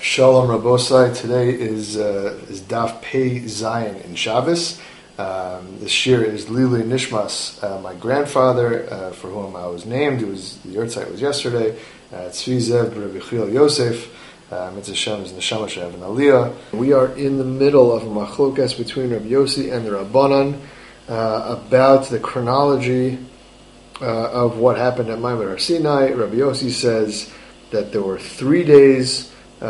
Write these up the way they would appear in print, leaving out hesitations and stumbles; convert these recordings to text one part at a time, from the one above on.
Shalom Rabosai. Today is Daf Pei Zayin in Shabbos. The shir is Lili Nishmas, my grandfather, for whom I was named. The yurtzeit was yesterday. Tzvi Zev Rabbi Chil Yosef. Mitzvah Shem is Neshama Shev and Aliyah. We are in the middle of a machlokas between Rabbi Yossi and the Rabbanan about the chronology of what happened at Maimon Har Sinai. Rabbi Yossi says that there were 3 days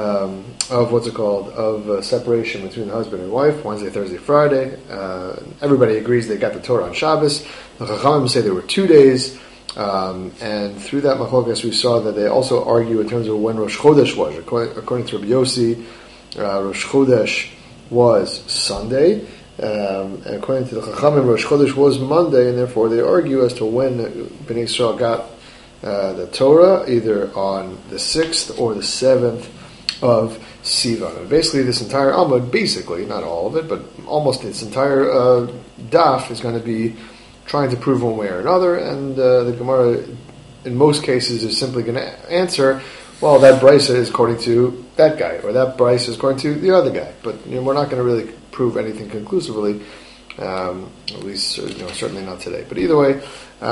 of separation between the husband and wife, Wednesday, Thursday, Friday. Everybody agrees they got the Torah on Shabbos. The Chachamim say there were 2 days, and through that machlokas we saw that they also argue in terms of when Rosh Chodesh was. According to Rabbi Yossi, Rosh Chodesh was Sunday, and according to the Chachamim, Rosh Chodesh was Monday, and therefore they argue as to when Bnei Yisrael got the Torah, either on the 6th or the 7th of Sivan. And basically this entire Amud, basically, not all of it, but almost its entire daf is going to be trying to prove one way or another, and the Gemara, in most cases, is simply going to answer, well, that brisa is according to that guy, or that brisa is according to the other guy. But we're not going to really prove anything conclusively, at least certainly not today. But either way,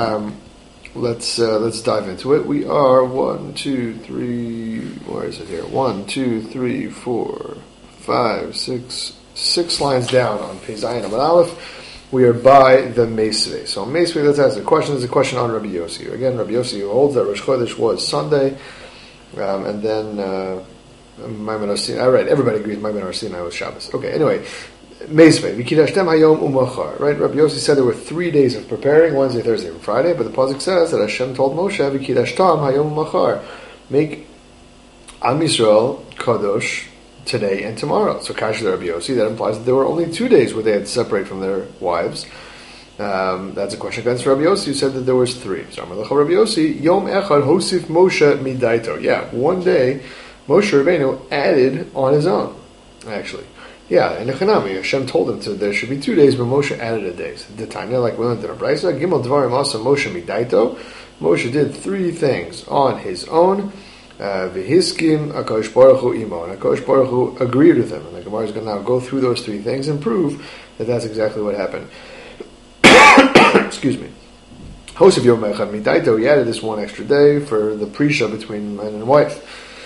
let's dive into it. We are 1, 2, 3. Where is it here? 1, 2, 3, 4, 5, 6 lines down on Pei Zayin Amud Aleph. We are by the Meisvei. So Meisvei, let's ask the question. Is a question on Rabbi Yossi. Again, Rabbi Yossi holds that Rosh Chodesh was Sunday, and then Maimon Har Sinai. All right, everybody agrees Maimon Har Sinai was Shabbos. Okay, anyway. Meisvei, V'kidashtem hayom u'machar. Right, Rabbi Yossi said there were 3 days of preparing, Wednesday, Thursday, and Friday, but the pasuk says that Hashem told Moshe, V'kidashtem hayom u'machar. Make Am Yisrael kadosh today and tomorrow. So Kash Rabbi Yossi, that implies that there were only 2 days where they had to separate from their wives. That's a question against Rabbi Yossi, who said that there was 3. So Amar Lecha Rabbi Yossi, Yom Echad Hosif Moshe Midaito. Yeah, one day Moshe Rabbeinu added on his own, actually. Yeah, in the Chanami, Hashem told him there should be 2 days, but Moshe added a day. So the Tanya, like we learned in the Brisa, Gimel Dvarim Asa Moshe Midaito. Moshe did 3 things on his own. V'hiskim HaKadosh Baruch Hu imo, and HaKadosh Baruch Hu agreed with him. And the Gemara is going to now go through those 3 things and prove that that's exactly what happened. Excuse me. Hosef Yom Echad Midaito, he added this 1 extra day for the Prisha between man and wife.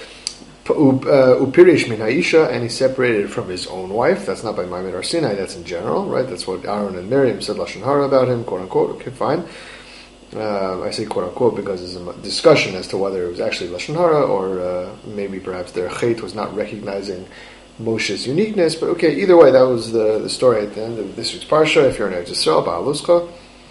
Upirish min Haisha, and he separated from his own wife. That's not by Maimon Har Sinai, that's in general, right? That's what Aaron and Miriam said Lashon Hara about him, quote unquote. Okay, fine. I say quote unquote because there's a discussion as to whether it was actually Lashon Hara or maybe perhaps their chait was not recognizing Moshe's uniqueness. But okay, either way, that was the story at the end of this week's Parsha. If you're in Eretz Yisrael, Ba'aluscha.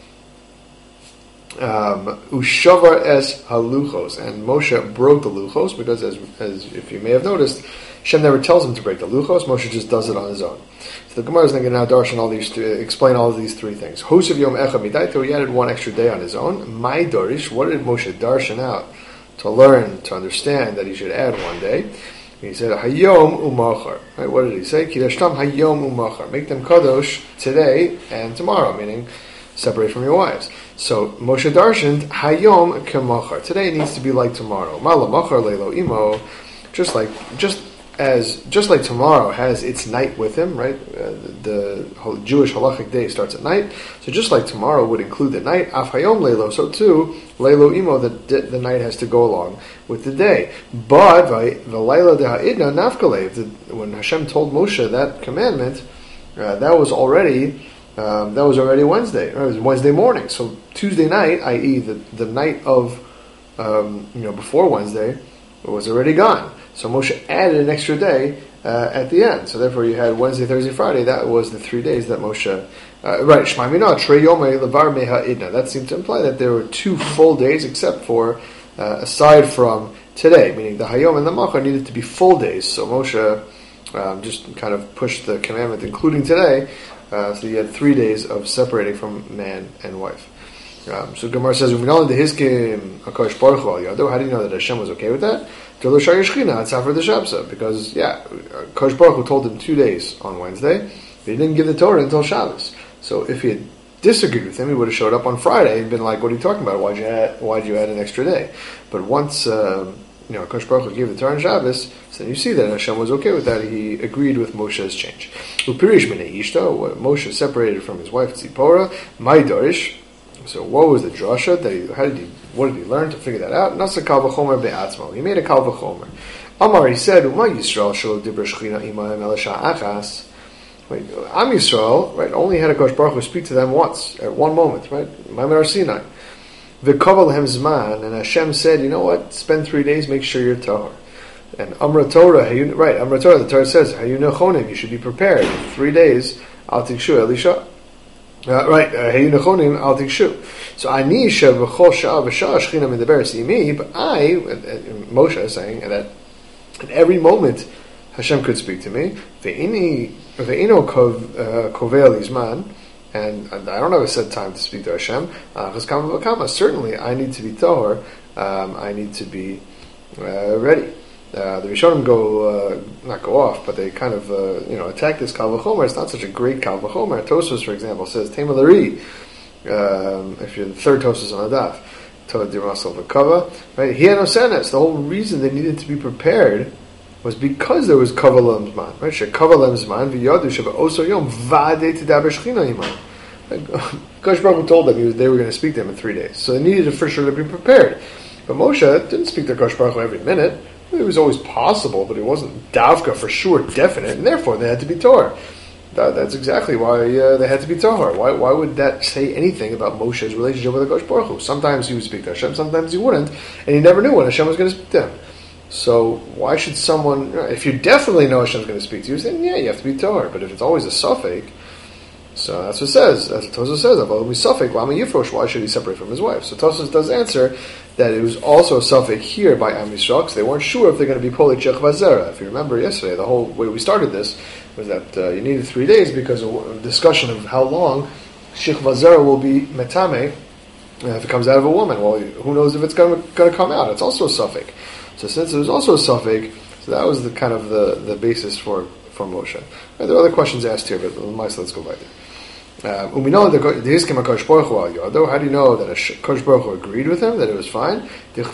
Ushavar es haluchos, and Moshe broke the luchos because, as if you may have noticed, Hashem never tells him to break the luchos. Moshe just does it on his own. So the Gemara is going to now darshan all these, explain all of these 3 things. Hosav Yom Echad Midaito, he added 1 extra day on his own. My darish, what did Moshe darshan out to learn, to understand that he should add 1 day? He said Hayom Umachar. Right? What did he say? Kidashtam Hayom Umachar. Make them kadosh today and tomorrow, meaning separate from your wives. So Moshe darshaned Hayom Kemachar. Today it needs to be like tomorrow. Mala Machar Leilo Imo. Just like tomorrow has its night with him, right? The Jewish halachic day starts at night. So just like tomorrow would include the night, Af Hayom Leilo, so too Leilo Imo, the night has to go along with the day. But the Laila de Ha'idna Nafkalev, when Hashem told Moshe that commandment, that was already Wednesday. It was Wednesday morning. So Tuesday night, i.e. the night of before Wednesday, was already gone. So Moshe added an extra day at the end. So therefore you had Wednesday, Thursday, Friday. That was the 3 days that Moshe... right, Shema Mina, Trei Yomei, Levar Meha Idna. That seemed to imply that there were 2 full days, except for, aside from today, meaning the Hayom and the Machar needed to be full days. So Moshe just kind of pushed the commandment, including today. So you had 3 days of separating from man and wife. So Gemara says, how do you know that Hashem was okay with that? Because Kosh Baruch Hu told him 2 days on Wednesday, but he didn't give the Torah until Shabbos. So if he had disagreed with him, he would have showed up on Friday and been like, what are you talking about? Why'd you add an extra day? But once Kosh Baruch Hu gave the Torah on Shabbos, so So you see that Hashem was okay with that. He agreed with Moshe's change. Upirish B'nei Ishta, Moshe separated from his wife Tzipora, my Dorish. So what was the drasha? What did he learn to figure that out? Nasa kal v'chomer be'atzmo. He made a kal v'chomer. Amar, he said, Uma Yisrael shelo dibra shechina imahem elasha achas. Am Yisrael, right, only had a Kosh Baruch Hu speak to them once, at one moment, right? Ma'amar Sinai. V'kaval hem zman, and Hashem said, you know what? Spend 3 days, make sure you're tahor. And Amra Torah, Amra Torah, the Torah says, Hayu nechonim, you should be prepared. 3 days, al tikshu Elisha. Hayu nechonim, al tikshu. So ani shev v'chol sha'ah v'sha'ah shechina medaberes imi, but Moshe is saying that at every moment Hashem could speak to me. Ve'ino kovel izman, and I don't have a set time to speak to Hashem. Certainly, I need to be tahor. I need to be ready. The Rishonim not go off, but they kind of attack this kal v'chomer. It's not such a great kal v'chomer. Tosfos, for example, says tema l'ri. If you're the third Tosfos on the daf, Torah dirasal v'kava, right? Hianosenes. The whole reason they needed to be prepared was because there was kava lemzman, right? Shekava lemzman v'yadu sheba oso yom vade tedaber shechina iman. Kosh Baruch Hu told them they were going to speak to him in 3 days, so they needed for sure to be prepared. But Moshe didn't speak to Kosh Baruch Hu every minute. It was always possible, but it wasn't davka for sure definite, and therefore they had to be Torah. That's exactly why they had to be Torah. Why would that say anything about Moshe's relationship with Kosh Baruch Hu? Sometimes he would speak to Hashem, sometimes he wouldn't, and he never knew when Hashem was going to speak to him. So why should someone, if you definitely know Hashem's going to speak to you, then yeah, you have to be Torah. But if it's always a suffix, so that's what it says. That's what Tosfos says. Why should he separate from his wife? So Tosfos does answer that it was also a suffix here by Am Yisrael because they weren't sure if they're going to be Polei Shech Vazera. If you remember yesterday, the whole way we started this was that you needed 3 days because of a discussion of how long Shech Vazera will be metame if it comes out of a woman. Well, who knows if it's going to come out? It's also a suffix. So since it was also a suffix, so that was the kind of the basis for Moshe. Right, there are other questions asked here, but let's go back there. How do you know that Kosh Baruch Hu agreed with him, that it was fine? Because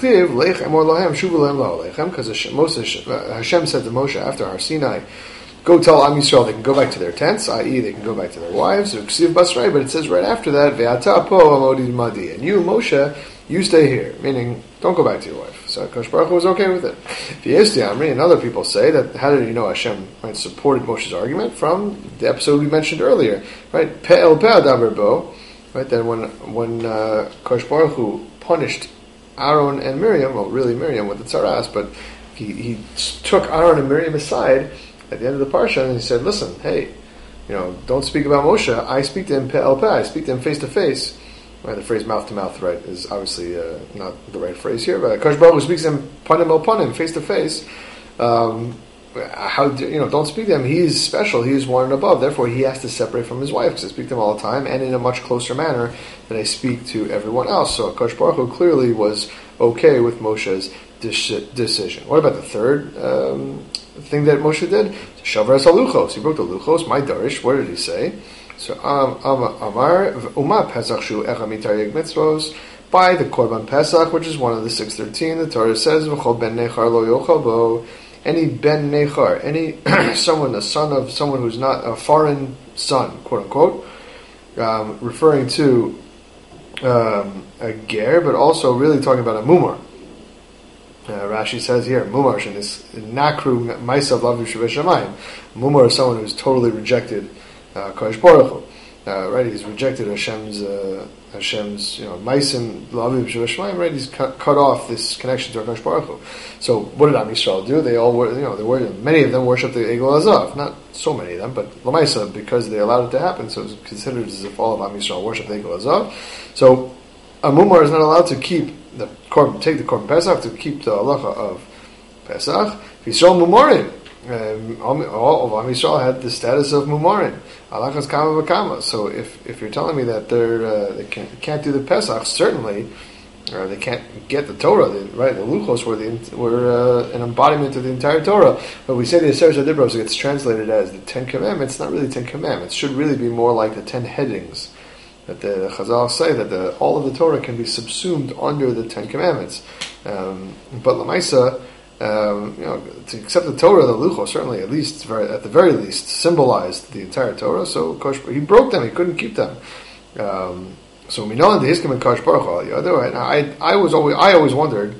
Hashem said to Moshe after Har Sinai, go tell Am Yisrael they can go back to their tents, i.e. they can go back to their wives, but it says right after that, and you, Moshe, you stay here, meaning don't go back to your wife. So Kosh Baruch Hu was okay with it. The Amri and other people say that, how did you know Hashem supported Moshe's argument? From the episode we mentioned earlier, right? Pe'el pe'adaber bo, right? That when Kosh Baruch Hu punished Aaron and Miriam, well, really Miriam with the tzaras, but he took Aaron and Miriam aside at the end of the parsha and he said, listen, hey, don't speak about Moshe. I speak to him pe'el pe'. I speak to him face to face. Right, the phrase mouth to mouth, right, is obviously not the right phrase here. But Kosh Baruch Hu speaks to him panim el panim, face to face. Don't speak to him. He's special. He's one and above. Therefore, he has to separate from his wife because I speak to him all the time and in a much closer manner than I speak to everyone else. So Kosh Baruch Hu clearly was okay with Moshe's decision. What about the third thing that Moshe did? Shavar es haluchos. He broke the luchos. My darish. What did he say? So Amar Uma Pesach Shu Echa Mitareg Mitzvos, by the Korban Pesach, which is one of the 613, the Torah says V'chol ben nechar lo yochal bo, any ben nechar, any someone, a son of someone who's not a foreign son, quote unquote, referring to a ger, but also really talking about a mumar. Rashi says here, mumar is nakru ma'asav lavu sheveshamayim. Mumar is someone who's totally rejected Kosh Baruch Hu, right? He's rejected Hashem's Maisim L'Aviv Shevashmayim, right? He's cut off this connection to Kosh Baruch Hu. So what did Am Yisrael do? They all were, many of them worshipped the Egel Azav. Not so many of them, but L'Maisa, because they allowed it to happen, so it's considered as if all of Am Yisrael worshipped the Egel Azav. So a Mumar is not allowed to keep take the Korban Pesach, to keep the halacha of Pesach. Yisrael Mumarim. All of Am Yisrael had the status of Mumarim. Alachas kama v'kama. So if you're telling me that they can't do the Pesach, certainly they can't get the Torah. Right, the Luchos were an embodiment of the entire Torah. But we say the Aseret Adibros gets translated as the 10 Commandments. Not really 10 Commandments. It should really be more like the 10 headings. That the Chazal say that all of the Torah can be subsumed under the 10 Commandments. But Lamaisa, to accept the Torah, the Luchos certainly at the very least symbolized the entire Torah. So he broke them; he couldn't keep them. So we know the Hiskim and Kosh Baruch Hu. The other way, I always wondered.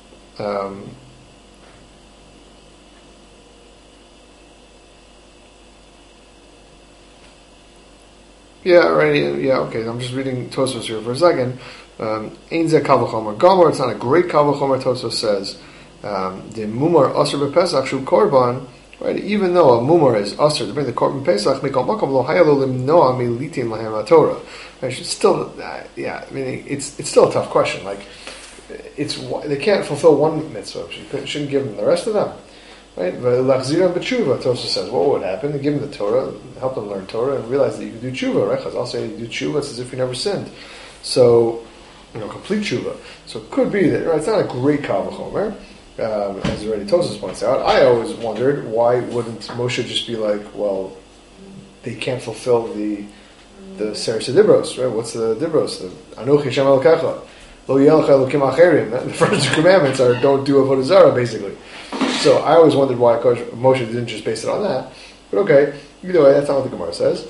Yeah, right. Yeah, okay. I'm just reading Tosfos here for a second. Ein zeh kal v'chomer gomer. It's not a great kal v'chomer. Tosfos says the mumar aser b'Pesach shu korban. Right, even though a mumar is aser to bring the korban Pesach, mikol makom lo hayalo limnoa militin lahem haTorah. I should still, I mean, it's still a tough question. Like, they can't fulfill one mitzvah. You shouldn't give them the rest of them. Right? Lachzira b'tshuva, Tosfos says, what would happen? They give them the Torah, help them learn Torah, and realize that you can do tshuva, right? Chazal say you do tshuva, it's as if you never sinned. So, complete tshuva. So it could be that, right, it's not a great kal v'chomer, as already Tosfos points out. I always wondered, why wouldn't Moshe just be like, well, they can't fulfill the Seres Dibros, right? What's the Dibros? The Anochi Hashem Elokecha, Lo Yelcha Elokim Acherim. The first two commandments are don't do Avodah Zarah, basically. So I always wondered why Moshe didn't just base it on that. But okay, either way, that's not what the Gemara says.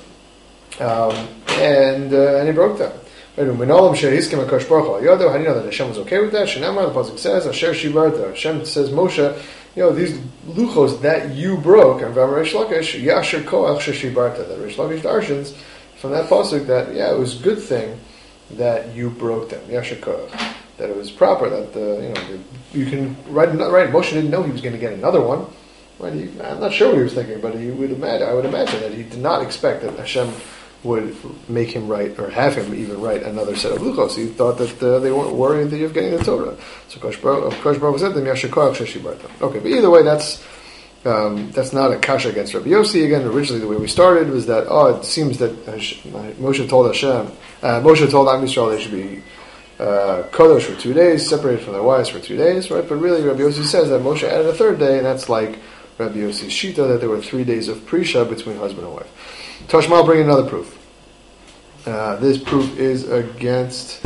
And he broke them. How do you know that Hashem was okay with that? Shenamar, the pasuk says, Asher Shivarta. Hashem says, Moshe, these luchos that you broke, and V'amar Reish Lakish, Yasher Koach Sheshivarta. That Reish Lakish darshans from that pasuk that it was a good thing that you broke them. Yasher Koach. That it was proper, that you can write. Moshe didn't know he was going to get another one. Right? I'm not sure what he was thinking, but I would imagine that he did not expect that Hashem would make him write, or have him even write another set of luchos. He thought that they weren't worried that you're getting the Torah. So Kosh Baruch said them Yashakar Sheshibarta. Okay, but either way, that's not a kasha against Rabbi Yossi. Again, originally the way we started was that it seems that Moshe told Am Yisrael they should be Kodesh for 2 days, separated from their wives for 2 days, right? But really, Rabbi Yossi says that Moshe added a third day, and that's like Rabbi Yossi's Shita, that there were 3 days of Prisha between husband and wife. Tashma bring another proof. This proof is against,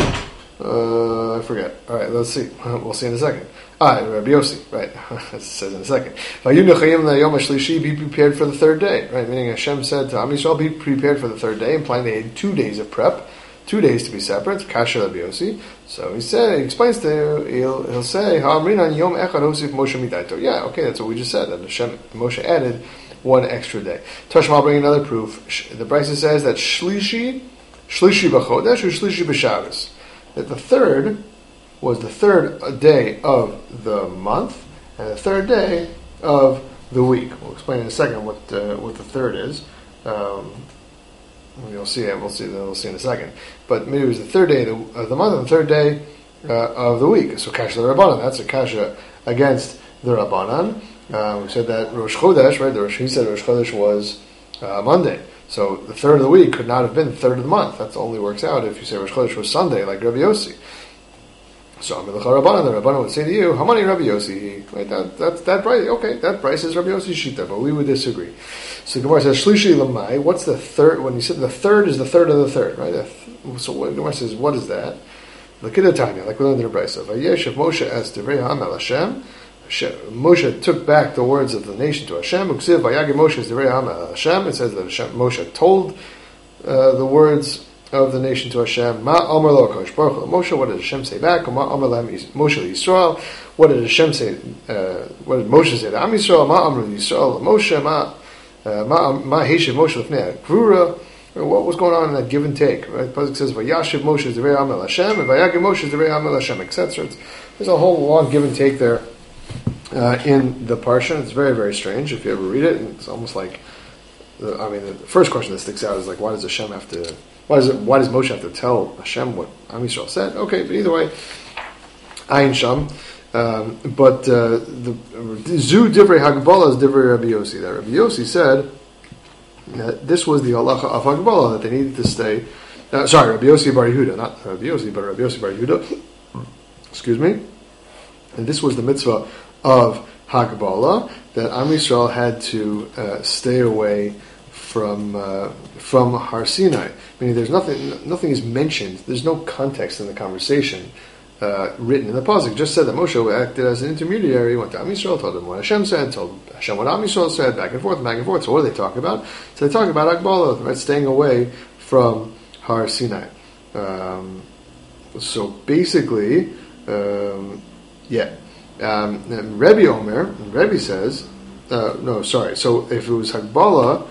I forget. All right, let's see. We'll see in a second. Rabbi Yossi, right? It says in a second. Be prepared for the third day, right? Meaning Hashem said to Am Yisrael, be prepared for the third day, implying they had 2 days of prep. 2 days to be separate, Kasha Rabbi Yossi. So he explains he'll say, Yom Echad Hosif Moshe Midaito. Yeah, okay, that's what we just said, that Moshe added 1 extra day. Tashma, I'll bring another proof. The Brisa says that Shlishi b'chodesh or Shlishi b'Shabbos. That the third was the third day of the month, and the third day of the week. We'll explain in a second what the third is. You'll see it. We'll see in a second. But maybe it was the third day of the month and the third day of the week. So kasha the Rabbanan. That's a kasha against the Rabbanan. We said that Rosh Chodesh, right? He said Rosh Chodesh was Monday. So the third of the week could not have been the third of the month. That only works out if you say Rosh Chodesh was Sunday, like Rabbi Yossi. So Amilcha Rabbanan, the Rabbanan would say to you, how many Rabbi Yossi? Right? That price. Okay, that price is Rabbi Yossi's Shita, but we would disagree. So Gemara says Shlishi Lamai. What's the third? When you said the third is the third of the third, right? So Gemara says, what is that? Look at the Tanya, like we learned in the Brisa. Vayeshev Moshe as Divrei Ha'am El Hashem. Moshe took back the words of the nation to Hashem. Uksiv Vayagi Moshe as Divrei Ha'am El Hashem. It says that Moshe told the words of the nation to Hashem. Ma Omer Lo Kosh Baruch Hu Moshe. What did Hashem say back? Ma Omer Lahem Moshe Yisrael. What did Hashem say? What did Moshe say to Am Yisrael? Ma Omer Yisrael Moshe. Ma Heshiv Moshe Lefnei Gvura. What was going on in that give and take? Right? The pasuk says, "Vayashiv Moshe is Divrei Ha'am El Hashem," and "Vayagi Moshe is Divrei Ha'am El Hashem," etc. There's a whole long give and take there in the parsha. It's very, very strange if you ever read it. And it's almost like, the first question that sticks out is like, why does Hashem have to? Why does Moshe have to tell Hashem what Am Yisrael said? Okay, but either way, Ayin Sham. But Zu Divrei Hagbala is Divrei Rabbi Yossi. That Rabbi Yossi said that this was the halacha of Hagbala, that they needed to stay. Rabbi Yossi Bar Yehuda, not Rabbi Yossi, but Rabbi Yossi Bar Yehuda. Excuse me. And this was the mitzvah of Hagbala, that Am Yisrael had to stay away from Har Sinai. Meaning, there's nothing is mentioned. There's no context in the conversation written in the pasuk. Just said that Moshe acted as an intermediary, went to Am Yisrael, told them what Hashem said, told Hashem what Am Yisrael said, back and forth. So what do they talk about? So they talk about Agbalah, right? Staying away from Har Sinai. So basically, Rebbe Omer, Rebbe says, So if it was Hagbalah,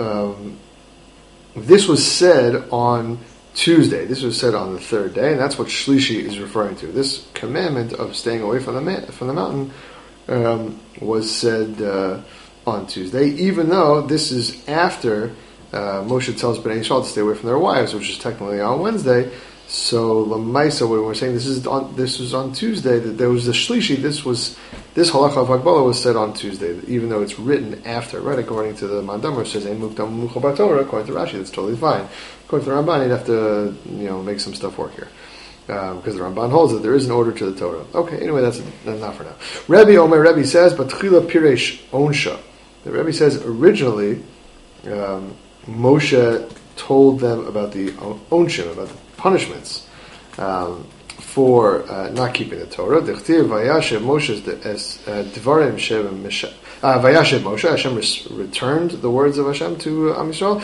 this was said on Tuesday. This was said on the third day, and that's what Shlishi is referring to. This commandment of staying away from the mountain was said on Tuesday, even though this is after Moshe tells Bnei Yisrael to stay away from their wives, which is technically on Wednesday. So Lamaisa, when we're saying this was on Tuesday, that there was the Shlishi. This halacha of Hagbalah was said on Tuesday, even though it's written after, right? According to the Mandamar, says Ein Mukdam Muchal B'Torah. According to Rashi, that's totally fine. According to the Ramban, you'd have to make some stuff work here. Because the Ramban holds that there is an order to the Torah. Okay, anyway, that's enough for now. Rebbe says, but Tchila Piresh Onsha. The Rebbe says originally, Moshe told them about the Onshim, about the punishments for not keeping the Torah. Vayashev Moshe, Hashem returned the words of Hashem to Am Yisrael.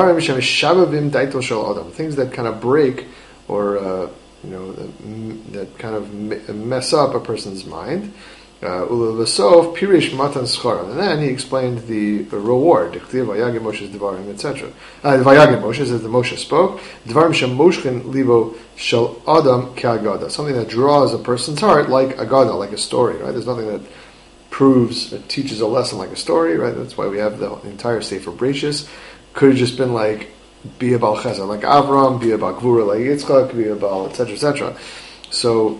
Things that kind of break or that kind of mess up a person's mind. Pirish Matan Schara. And then he explained the reward. Vayagim Moshe's Devarim, etc. Vayagim Moshe says the Moshe spoke. Devarim Shem Moshchen Libo Shel Adam Ke'agada. Something that draws a person's heart like Agada, like a story, right? There's nothing that teaches a lesson like a story, right? That's why we have the entire Sefer Bereshis. Could have just been like, be about Chesed like Avram, be about Gvura like Yitzchak, be about etc. etc. So,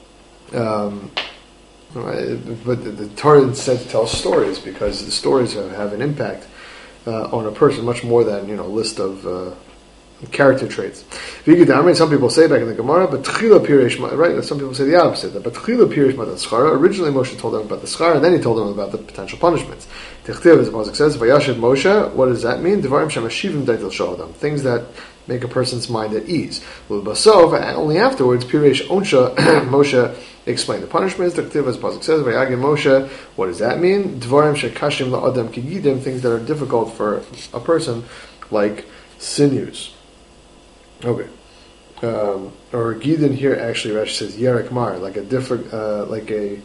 but the Torah is said to tell stories because the stories have an impact on a person much more than a list of character traits. Some people say back in the Gemara, but Tchila Piresh, right? Some people say the opposite. But Tchila Piresh Matan Schara. Originally, Moshe told them about the Schara, and then he told them about the potential punishments. Techtiv, as the Pasuk says, Vayashev Moshe. What does that mean? Devarim Shem Hashivim Daitel Shalom. Things that make a person's mind at ease. Basov, only afterwards, Piresh Onsha, Moshe explained the punishments. Techtiv, as the Pasuk says, Vayagim Moshe. What does that mean? Devarim Shekashim LaAdam Kigidim. Things that are difficult for a person, like sinews. Okay. Or Gidin here actually Rashi says Yerek Mar, like a different, like a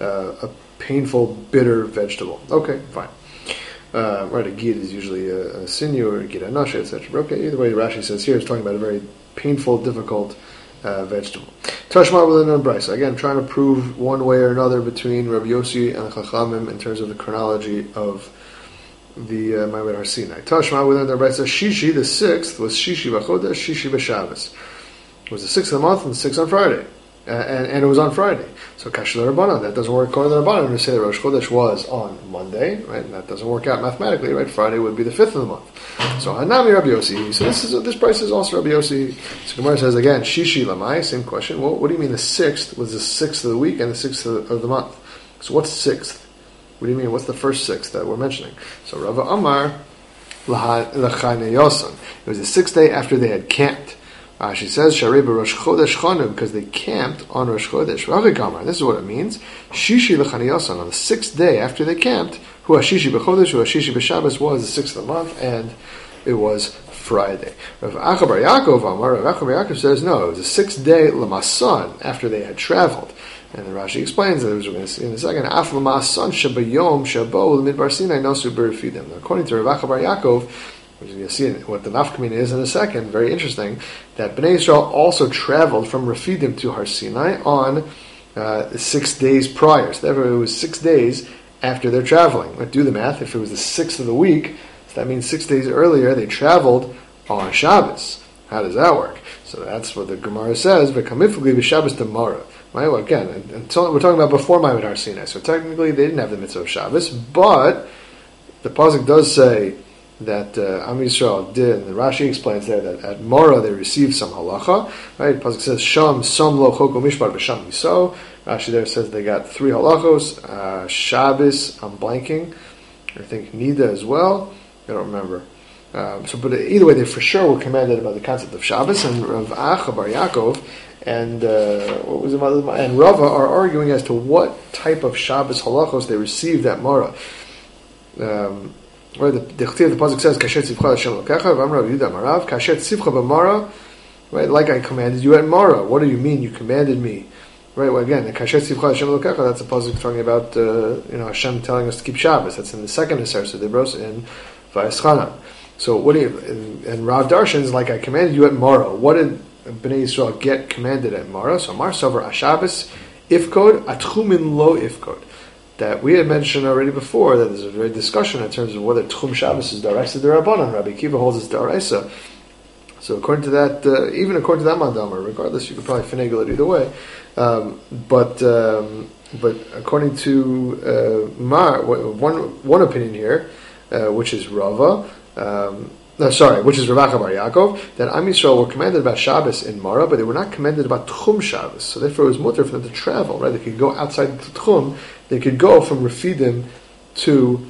painful, bitter vegetable. Okay, fine. Right, a gid is usually a sinew or a gid anasha, etc. Okay, either way, Rashi says here is talking about a very painful, difficult vegetable. Tashma within a brisa. Again, trying to prove one way or another between Rabbi Yossi and the Chachamim in terms of the chronology of the Ma'amad Har Sinai. Tashma within the brisa. Shishi, the 6th, was Shishi B'chodesh, Shishi B'Shabbos. It was the 6th of the month and the 6th on Friday. And it was on Friday. So Kashla Rabbanan, that doesn't work according to the Rabbanan. We say that Rosh Chodesh was on Monday, right? And that doesn't work out mathematically, right? Friday would be the 5th of the month. So Hanami Rabbi Yossi. So this price is also Rabbi Yossi. So Gemara says again, Shishi Lamai, same question. Well, what do you mean the 6th was the 6th of the week and the 6th of the month? So what's 6th? What do you mean? What's the first 6th that we're mentioning? So Rava Amar L'chane Yosan. It was the 6th day after they had camped. She says, Sharei Rosh Chodesh Chanu, because they camped on Rosh Chodesh. This is what it means. Shishi L'chane Yosan. On the 6th day after they camped, Hu HaShishi B'Chodesh, Hu HaShishi B'Shabbos was the 6th of the month, and it was Friday. Rav Acha bar Yaakov Amar, Rav Acha bar Yaakov says, no, it was the 6th day L'masan, after they had traveled. And then Rashi explains that, as we're going to see in a second, Af L'masan Shabayom Shabo L'midbar Sinai Nosu B'Refidim. According to Rav Acha bar Yaakov, which you're going to see what the nafkamina is in a second, very interesting, that Bnei Yisrael also traveled from Refidim to Har Sinai on 6 days prior. So therefore it was 6 days after their traveling. Let's do the math. If it was the 6th of the week, so that means 6 days earlier they traveled on Shabbos. How does that work? So that's what the Gemara says, V'kamifugli b'Shabbos tomorrow. Right? Well, again, until we're talking about before Ma'amad Har Sinai. So technically they didn't have the mitzvah of Shabbos, but the pasuk does say that Am Yisrael did, and the Rashi explains there that at Mora they received some halacha. Right? The pasuk says Sham Som Lo Choko Mishpat B'Sham Yiso. Rashi there says they got 3 halachos. Shabbos, I'm blanking. I think Nida as well. I don't remember. But either way, they for sure were commanded about the concept of Shabbos, and Rav Acha Bar Yaakov and what was the mother and Rava are arguing as to what type of Shabbos halachos they received at Mara. Where the pasuk says, "Kashet tzivcha Hashem lokecha," V'amar Rav Yehuda Marav, "Kashet tzivcha b'Mara," right? Like I commanded you at Mara. What do you mean you commanded me? Right. Well, again, the Kashet tzivcha Hashem lokecha. That's a pasuk talking about Hashem telling us to keep Shabbos. That's in the second Eser Sedibros in Vayeschanan. So what do you? And Rav Darshan is like I commanded you at Mara. What did Bnei Yisrael get commanded at Mara? So Mar Savar Ashabbos Ifkod Atchumin Lo Ifkod. That we had mentioned already before that there's a very discussion in terms of whether Tchum Shabbos is Daraisa Derabanan. Rabbi Akiva holds it's Daraisa. So according to that, even according to that Mandamar, regardless, you could probably finagle it either way. But according to Mar, one opinion here, which is Rava, which is Rav Acha Bar Yaakov, that Am Yisrael were commanded about Shabbos in Mara, but they were not commanded about Tchum Shabbos. So therefore it was mutter for them to travel, right? They could go outside the Tchum. They could go from Refidim to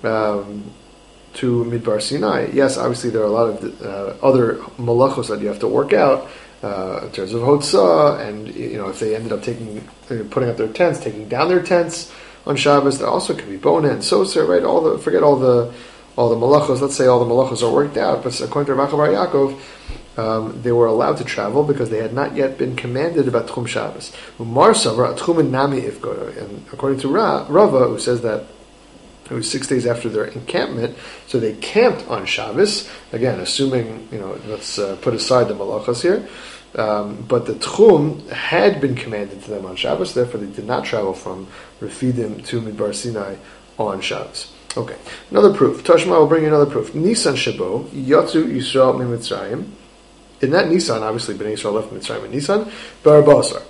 Midbar Sinai. Yes, obviously there are a lot of other malachos that you have to work out in terms of Hotzah, and if they ended up putting up their tents, taking down their tents on Shabbos, there also could be Bona and Soser, right? All the malachos. Let's say all the malachos are worked out, but according to Rav Acha Bar Yaakov, they were allowed to travel because they had not yet been commanded about Tchum Shabbos. Umar Savra Tchum and Nami Ifkoda, and according to Rava, who says that it was 6 days after their encampment, so they camped on Shabbos. Again, assuming let's put aside the malachos here, but the Tchum had been commanded to them on Shabbos. Therefore, they did not travel from Refidim to Midbar Sinai on Shabbos. Okay, another proof. Tashma will bring you another proof. Nisan Shabo Yatzu Yisrael Mitzrayim. In that Nisan, obviously, Bnei Yisrael left Mitzrayim in Nisan. Barabasar.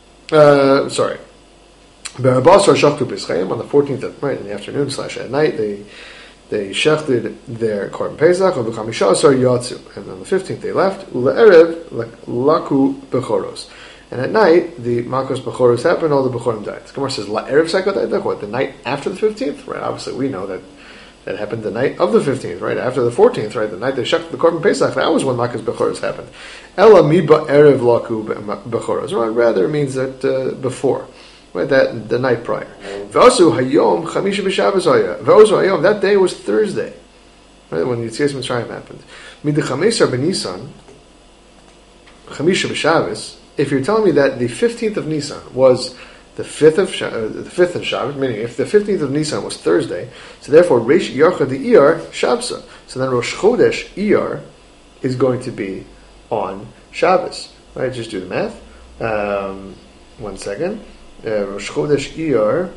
Barabasar Shachtu B'Schayim on the 14th, right in the afternoon / at night. They shechted their Korban Pesach of B'Chamisha Yatzu, and on the 15th they left. Ule'erev Laku Bechoros. And at night, the Makos Bechoros happened, all the Bechorim died. The Gemara says, La'erev Sakot, what, the night after the 15th? Right, obviously we know that happened the night of the 15th, right, after the 14th, right, the night they shechted the Korban Pesach, that was when Makos Bechoros happened. Ela mi ba'erev laku Bechoros, right, rather it means that before, right, that the night prior. V'asu hayom chamisha b'Shabbos haya. V'asu hayom, that day was Thursday, right, when Yetzias Mitzrayim happened. Mid'chameser b'Nisan, chamisha b'Shabbos. If you're telling me that the 15th of Nisan was the 5th of Shabbos, meaning if the 15th of Nisan was Thursday, so therefore Reish Yarcha the Iyar Shabsa. So then Rosh Chodesh Iyar is going to be on Shabbos. Right? Just do the math. 1 second. Rosh Chodesh Iyar,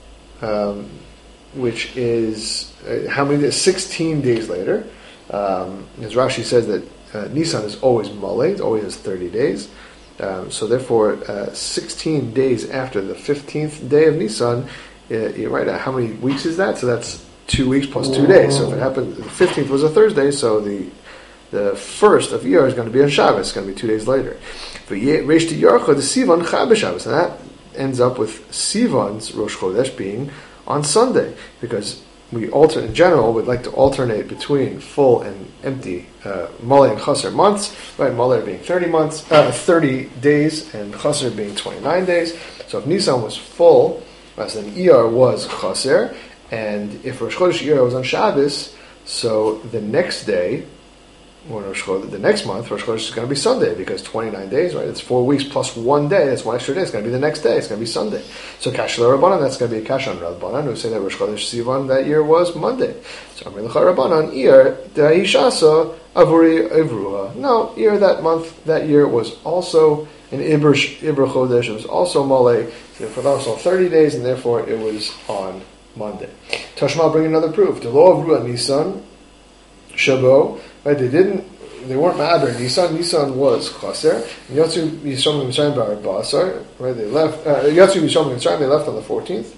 which is how many days? 16 days later. As Rashi says that Nisan is always Malay, it always has 30 days. So therefore, 16 days after the 15th day of Nisan, right? How many weeks is that? So that's 2 weeks plus 2 days. So if it happened, the 15th was a Thursday, so the first of Iyar is going to be on Shabbos. It's going to be 2 days later. Reish to Yarcha, the Sivan Chab Shabbos, and that ends up with Sivan's Rosh Chodesh being on Sunday, because we in general would like to alternate between full and empty Malay and Chaser months, right? Malay being 30 days, and Chaser being 29 days. So if Nisan was full, then Iyar was Chaser, and if Rosh Chodesh Iyar was on Shabbos, so the next day, the next month, Rosh Chodesh is going to be Sunday, because 29 days, right? It's 4 weeks plus 1 day. That's 1 extra day. It's going to be the next day. It's going to be Sunday. So Kash Rabbanan, that's going to be a Kash on Rabbanan, who say that Rosh Chodesh Sivan that year was Monday. So Amri L'cha Rabbanan, Iyar Da'ishasa Avuri Ivruha. No, Iyar that month, that year was also an Ibr Chodesh. It was also Malay. So therefore, that was all 30 days, and therefore it was on Monday. Tashma bring another proof. The law of Ruah Nisan Shabo. Right, they weren't ma'aber Nisan. Nisan was chaser. Yatzu Yisrael Mitzrayim Barabasar. Right, they left. Yatzu Yisrael Mitzrayim. They left on the 14th.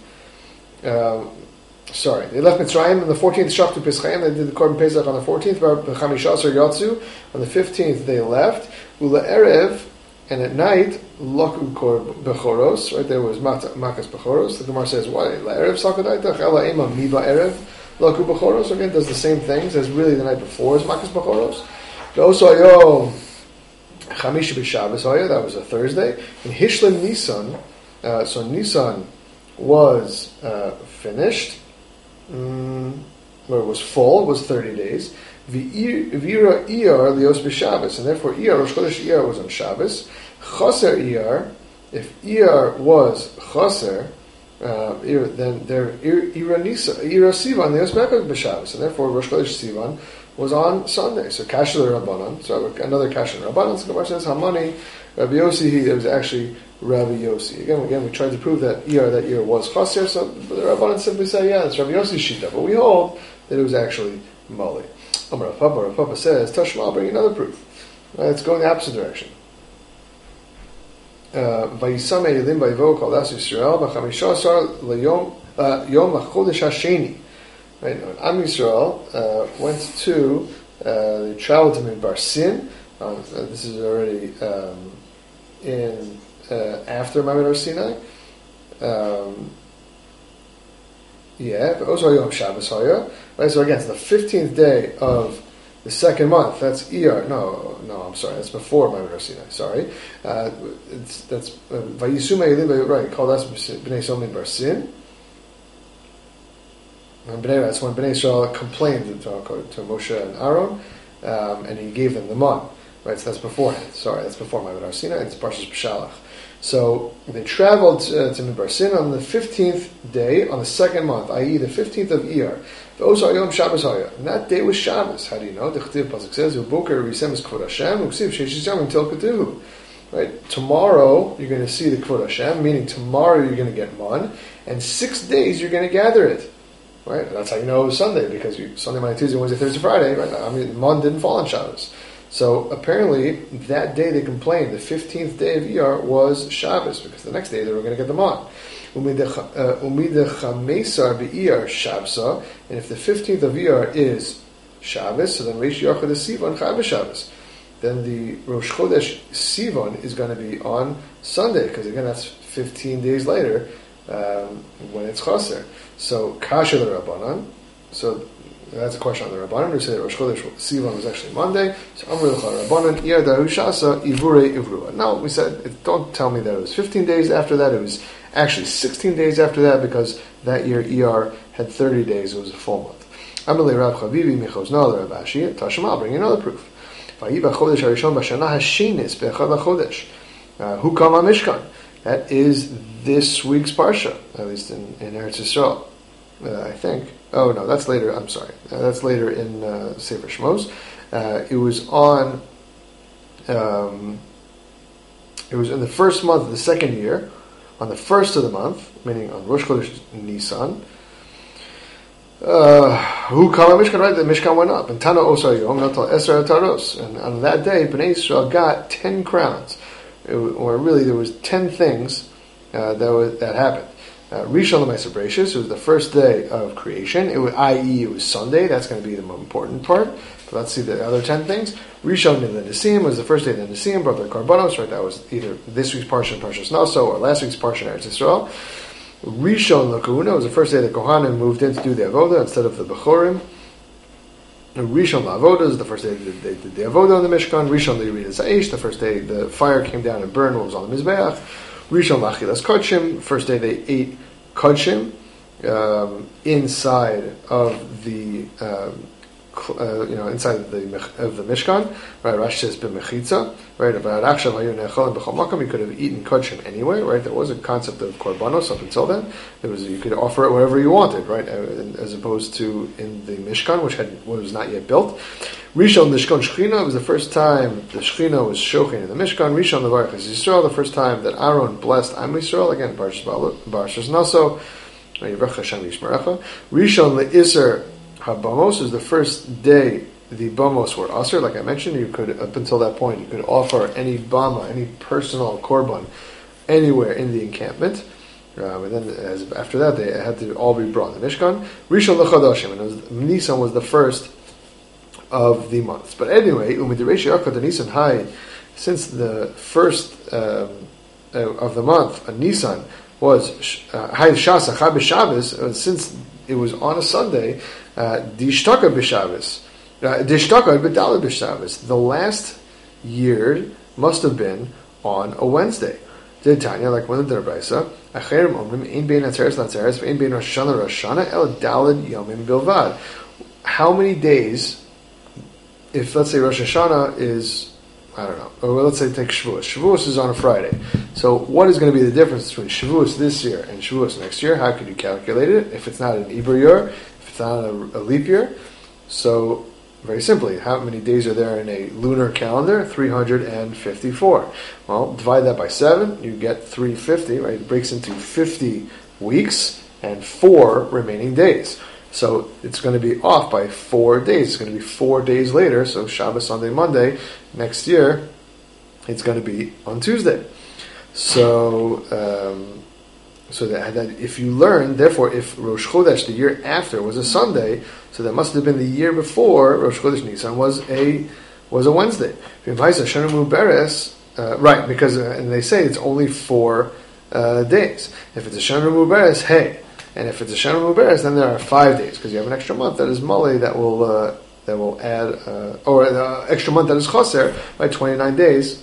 They left Mitzrayim on the 14th. Shachtu Pesachim. They did the Korban Pesach on the 14th. B'Chamishasar Yatzu. On the 15th they left. Ula Erev, and at night Laku Bechoros. Right, there was Makas Bechoros. The Gemara says, "Why La Erev Sakadaitach Ela Ema Mi Ba'erev Laku Bechoros, again, does the same things as really the night before as Makas Bechoros. Also, Yom Chamishi B'Shabbos, that was a Thursday. And Hishlim Nisan, so Nisan was finished, or it was full, it was 30 days. V'ira Iyar Lios B'Shabbos, and therefore Iyar, Rosh Chodesh Iyar was on Shabbos. Chaser Iyar, if Iyar was Chaser, then there Ira Sivan Lios B'Shabbos, and therefore Rosh Chodesh Sivan was on Sunday. So Kasher Rabbanan, so another Kasher Rabbanan. So Gemara says Hamani Rabbi Yossi. It was actually Rabbi Yossi. Again, we tried to prove that year was Chaser. So the Rabbanan simply say, it's Rabbi Yossi's shita, but we hold that it was actually Mali. Rav Papa says Tashma. I'll bring another proof. It's going the opposite direction. Vayisame Yelim Vayivo Kol Das Yisrael B'Chamishasar LeYom Yom LaChodesh Hasheni. Right, Am Yisrael went to, they traveled to Midbar Sin. This is already in after Mamad Sinai. But also Yom Shabbos Haya. Right, so again, it's the 15th day of the second month. That's Iyar. No, I'm sorry. That's before Mamad Sinai. Sorry. That's Vayisume Yelim. Right, called us Bnei Yisrael Midbar Sin. That's when Bnei Israel complained to Moshe and Aaron, and he gave them the man. Right, so that's beforehand. Sorry, that's before Mamad Sinai. It's Parshas B'Shalach. So they traveled to Midbar Sin on the 15th day on the second month, i.e., the 15th of Iyar. Yom Shabbos Haya. And that day was Shabbos. How do you know? The Chtiv Pasuk says, "Uboker Risem Kvod Hashem Uksiv Sheish Yom Until Ketuhu." Right. Tomorrow you're going to see the Kvod Hashem, meaning tomorrow you're going to get man, and 6 days you're going to gather it. Right, that's how you know it was Sunday, because Sunday, Monday, Tuesday, Wednesday, Thursday, Friday. Right, I mean, Mon didn't fall on Shabbos, so apparently that day they complained. The 15th day of Iyar was Shabbos, because the next day they were going to get the Mon. Umid Chamesar beIyar Shabsa, and if the 15th of Iyar is Shabbos, so then Reish Yachad Sivan Chag Shabbos. Then the Rosh Chodesh Sivan is going to be on Sunday, because again that's 15 days later when it's Chaser. So Kasha the Rabbanan. So that's a question on the Rabbanan who say that Rosh Chodesh Sivan was actually Monday. So Amr L'cha Rabbanan Iyar Dahu Shasa Ivure Ivrua. Now we said, don't tell me that it was 15 days after that. It was actually 16 days after that, because that year Iyar had 30 days. It was a full month. Amr Rav Chavivi Michosna Rav Ashi Tashma. I'll bring another proof. Vayiba Chodesh Harishon B'Shana Hashinis Be'echad HaChodesh. Hu Kama Mishkan. That is this week's Parsha, at least in Eretz Yisrael, I think. Oh no, that's later. I'm sorry, that's later in Sefer Shmos. It was on. It was in the first month of the second year, on the first of the month, meaning on Rosh Chodesh Nisan. Who kama Mishkan? Right, the Mishkan went up, and Tana Osar Yom Natal Esra Taros, and on that day, Bnei Israel got 10 crowns. Or really, there was 10 things that happened. Rishon L'Maaseh Bereishis, it was the first day of creation. I.e., it was Sunday. That's going to be the more important part. But let's see the other 10 things. Rishon L'Nisim was the first day of the Nisim, brought their Karbanos. Right, that was either this week's Parsha, Parshas Naso, or last week's Parsha, Eretz Yisrael. Rishon L'Kahuna was the first day that Kohanim moved in to do the Avodah instead of the Bechorim. Rishon LaAvodah is the first day they did the Avodah on the Mishkan. Rishon LeYirid Zaish, the first day the fire came down and burned what was on the Mizbeach. Rishon LaAchilas Kodshim, first day they ate Kodshim inside of the inside of the Mishkan. Right, Rashi says b'mechitza. Right, about Akshav Hayu Nechalim B'chol Makom. You could have eaten Kodshim anyway. Right, there was a concept of korbanos up until then. There was you could offer it wherever you wanted. Right, as opposed to in the Mishkan, which was not yet built. Rishon Nishkon Shechina was the first time the Shechina was shochin in the Mishkan. Rishon Levarach Yisrael, the first time that Aaron blessed Am Yisrael. Again, Parshas Naso. Yivrach Hashem Yishmerecha. Rishon LeIser Habamos is the first day the bamos were aser. Like I mentioned, you could, up until that point, you could offer any bama, any personal korban, anywhere in the encampment. And then, after that, they had to all be brought in the Mishkan. Rishon l'chadashim, and Nisan was the first of the months. But anyway, umidireshi akad Nisan high, since the first of the month, Nisan was high shasa Shabbos, since it was on a Sunday, Dishtaka b'Shabbos, Dishtaka b'Daled b'Shabbos. The last year must have been on a Wednesday. Did Tanya, like one of the Rabbisa, Acherim Omrim, Ein Bein Atzeres Latzeres, Ein Bein Rosh Hashanah Rosh Hashanah, El Daled Yomim Bilvad. How many days, if let's say Rosh Hashanah is, I don't know, or let's say take Shavuos. Shavuos is on a Friday. So what is going to be the difference between Shavuos this year and Shavuos next year? How could you calculate it if it's not an Ibra year, if it's not a leap year? So very simply, how many days are there in a lunar calendar? 354. Well, divide that by 7, you get 350, right? It breaks into 50 weeks and 4 remaining days. So it's going to be off by 4 days. It's going to be 4 days later, so Shabbos, Sunday, Monday, next year, it's going to be on Tuesday. So that if you learn, therefore, if Rosh Chodesh, the year after, was a Sunday, so that must have been the year before Rosh Chodesh Nisan was a Wednesday. Right, because and they say it's only 4 days. If it's a Shana Muberes, hey, and if it's a Shana Muberes, then there are 5 days because you have an extra month that is Male that will add, or the extra month that is Chaser, right? 29 days,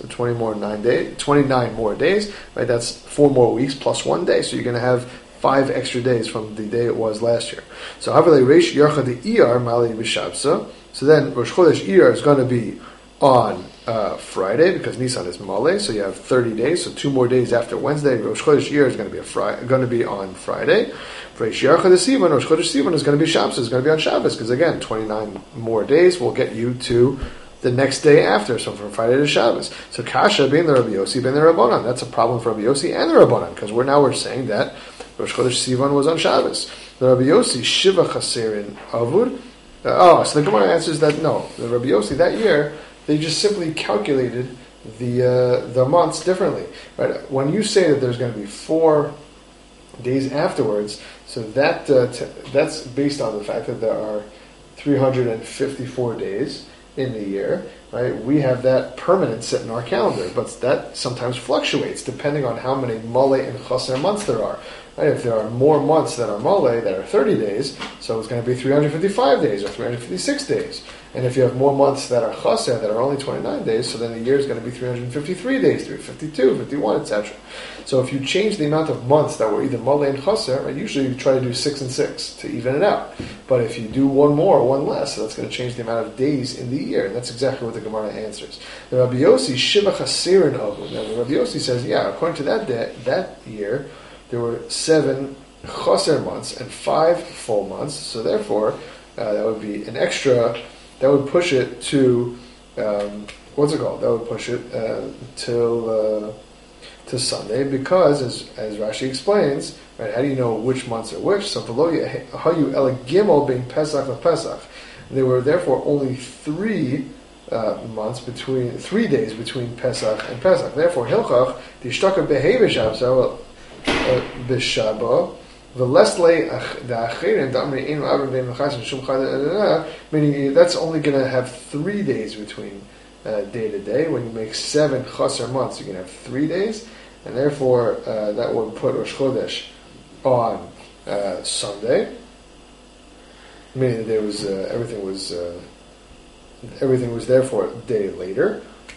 29 more days, right? That's 4 more weeks plus 1 day, so you're going to have 5 extra days from the day it was last year. So Havale Reish Yarcha de Iyar Mali B'Shabsa. So then Rosh Chodesh Iyar is going to be on Friday because Nisan is Male, so you have 30 days. So 2 more days after Wednesday. Rosh Chodesh Iyar is going to be on Friday. Reish Yarcha de Sivan, Rosh Chodesh Sivan is going to be Shabbos. It's going to be on Shabbos because again, 29 more days will get you to the next day after, so from Friday to Shabbos. So Kasha being the Rabbi Yossi, being the Rabbanan. That's a problem for Rabbi Yossi and the Rabbanan because we're saying that Rosh Chodesh Sivan was on Shabbos. The Rabbi Yossi Shiva Chaserin Avud. So the Gemara answers that no, the Rabbi Yossi that year they just simply calculated the months differently. Right? When you say that there's going to be 4 days afterwards, so that's based on the fact that there are 354 days in the year, right? We have that permanent set in our calendar, but that sometimes fluctuates depending on how many Mole and Chaser months there are. Right? If there are more months that are Mole that are 30 days, so it's going to be 355 days or 356 days. And if you have more months that are Chaser that are only 29 days, so then the year is going to be 353 days, 352, 51, etc. So if you change the amount of months that were either Mole and Chaser, right, usually you try to do 6 and 6 to even it out. But if you do 1 more or 1 less, so that's going to change the amount of days in the year. And that's exactly what the Gemara answers. The Rabbi Yossi, Shiva Chasirin Avud. Now the Rabbi Yossi says, yeah, according to that year, there were 7 Chaser months and 5 full months. So therefore, that would be an extra. That would push it to what's it called? That would push it to Sunday because, as Rashi explains, right? How do you know which months are which? So below you, how you elegimel being Pesach of Pesach. There were therefore only 3 months between 3 days between Pesach and Pesach. Therefore, hilchach the ishtaka behave b'shaba. Meaning that's only going to have 3 days between day to day. When you make 7 chaser months, you can have 3 days, and therefore that would put Rosh Chodesh on Sunday. Meaning there was everything was therefore a day later.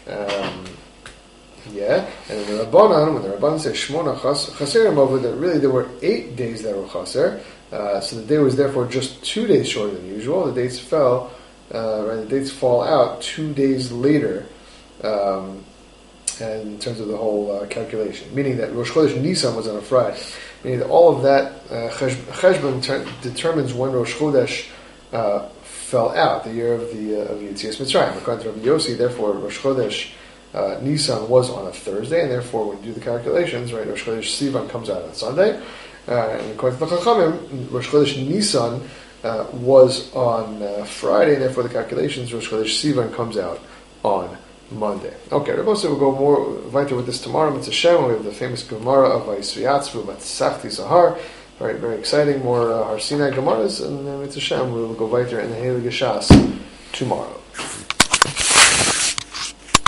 And in the Rabbanan, when the Rabbanan says Shmona Chaserim over, that really there were 8 days that were Chaser, so the day was therefore just 2 days shorter than usual. The dates fell, the dates fall out 2 days later, and in terms of the whole calculation, meaning that Rosh Chodesh Nisan was on a Friday, meaning that all of that Cheshbon determines when Rosh Chodesh fell out, the year of the Yetzias Mitzrayim. According to Rabbi Yossi, therefore Rosh Chodesh Nisan was on a Thursday, and therefore when you do the calculations, right, Rosh Chodesh Sivan comes out on Sunday, and according to the Chachamim, Rosh Chodesh Nisan was on Friday, and therefore the calculations, Rosh Chodesh Sivan comes out on Monday. Okay, Rabbi Yossi will go more weiter with this tomorrow. Mitzvah Shem, we have the famous Gemara of Vayisriyatzvu, Matzachti Zahar, very, very exciting, more Har Sinai Gemaras, and Mitzvah Shem, we will go weiter in the Heilige Shas tomorrow.